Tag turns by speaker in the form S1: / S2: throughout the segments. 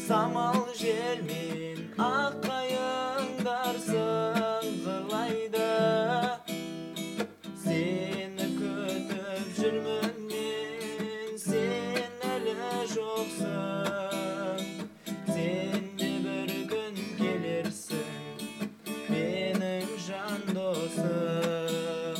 S1: Самал желмен ақ қайыңдар сыңғырлайды. Сені күтіп жүрмін мен, сен әлі жоқсың. Сен де бір күн келерсің, менің жан досым.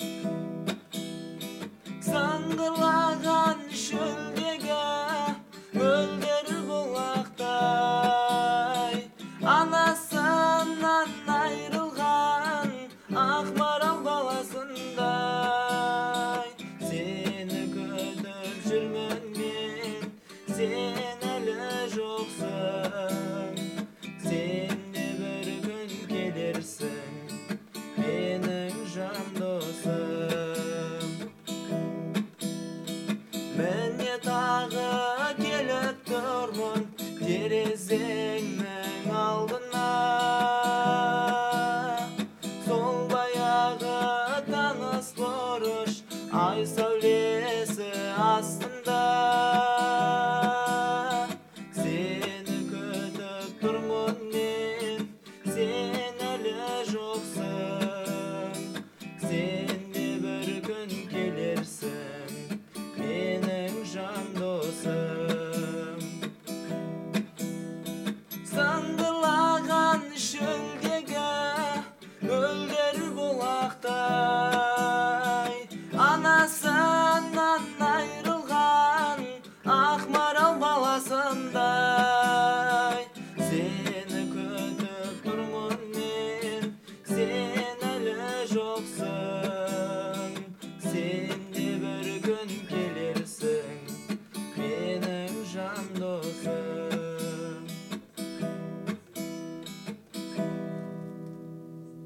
S1: Сыңғырлаған шөлдегі мөлдір бұлақтай, анасынан айрылған ақ марал баласындай. Сені күтіп жүрмін мен, сен әлі жоқсың. Сен де бір күн келерсің, менің жан досым. Міне тағы келіп тұрмын терезеңнің алдына. Сол баяғы таныс бұрыш ай сәулесі астында. Сені күтіп тұрмын мен, сен әлі жоқсың. Сен де бір күн келерсің, менің жан досым. Сыңғырлаған шөлдегі мөлдір бұлақтай, анасынан айрылған ақ марал баласындай.